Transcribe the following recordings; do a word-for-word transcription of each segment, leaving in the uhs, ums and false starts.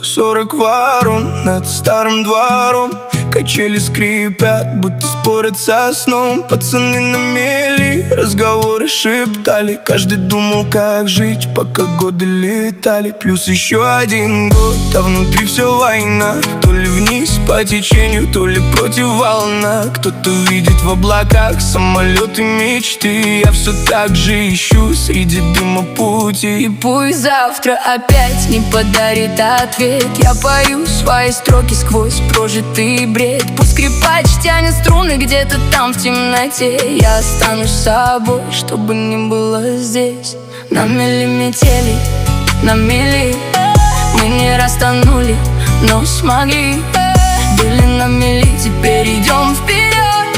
Сорок ворон над старым двором. Качели скрипят, будто спорят со сном. Пацаны на мели разговоры шептали. Каждый думал, как жить, пока годы летали. Плюс еще один год, а внутри все война. То ли вниз по течению, то ли против волна. Кто-то видит в облаках самолеты мечты. Я все так же ищу среди дыма пути. И пусть завтра опять не подарит ответ, я пою свои строки сквозь прожитый бред. Пусть скрипач тянет струны где-то там в темноте. Я останусь собой, чтобы не было здесь. На мели метели, на мели. Мы не растонули, но смогли. Были на мели, теперь идем вперед.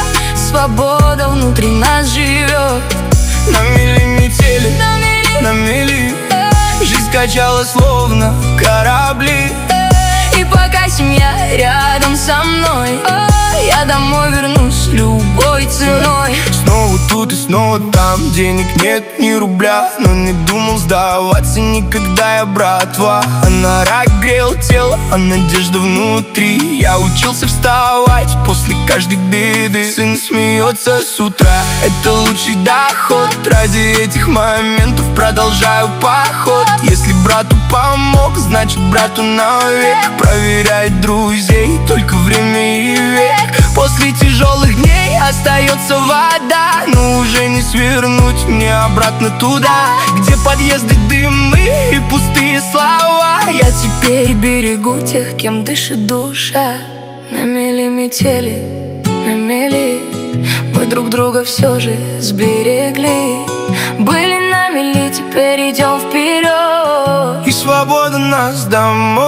Свобода внутри нас живет. На мели метели, На мели, на мели. Жизнь качала словно корабли. и пока семья рядом со мной, я домой вернусь любой ценой. Снова тут и снова там, денег нет ни рубля. Но не думал сдаваться никогда я, братва. А на рак грел тело, а надежда внутри. Я учился вставать после каждой беды. Сын смеется с утра, это лучший доход. Ради этих моментов продолжаю поход. Если брату помог, значит брату навек. Проверяет друзей только время и век. После тяжелых дней остается вода, но уже не свернуть мне обратно туда, где подъезды, дымы и пустые слова. Я теперь берегу тех, кем дышит душа. На мели метели, на мели. Мы друг друга все же сберегли. Были на мели, теперь идем вперед. И свобода нас домой